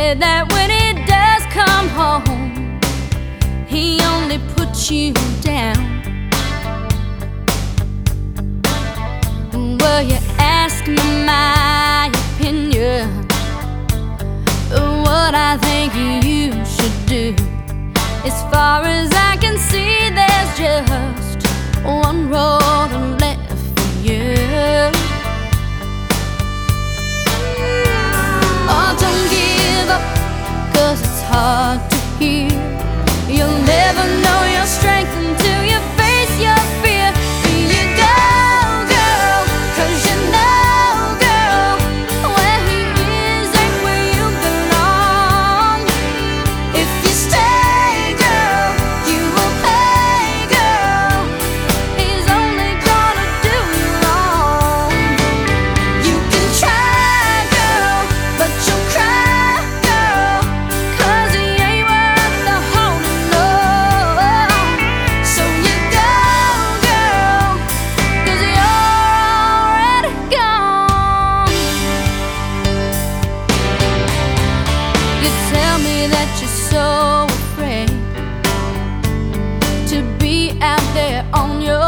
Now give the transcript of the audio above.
said that when he does come home, he only puts you down. Well, you ask me my opinion, what I think you should do. As far as I can see, there's just one road left for you. Oh, don't give up, 'cause it's hard to hear. You'll never know your strength until you face your fear. Here you go, girl, 'cause you know, girl, where he is ain't where you belong. If you stay, girl, you will pay, girl. He's only gonna do you wrong. You can try, girl, but you'll cry, girl, 'cause he ain't worth the holding on. So you go, girl, 'cause you're already gone. You tell me that you're so afraid to be out there on your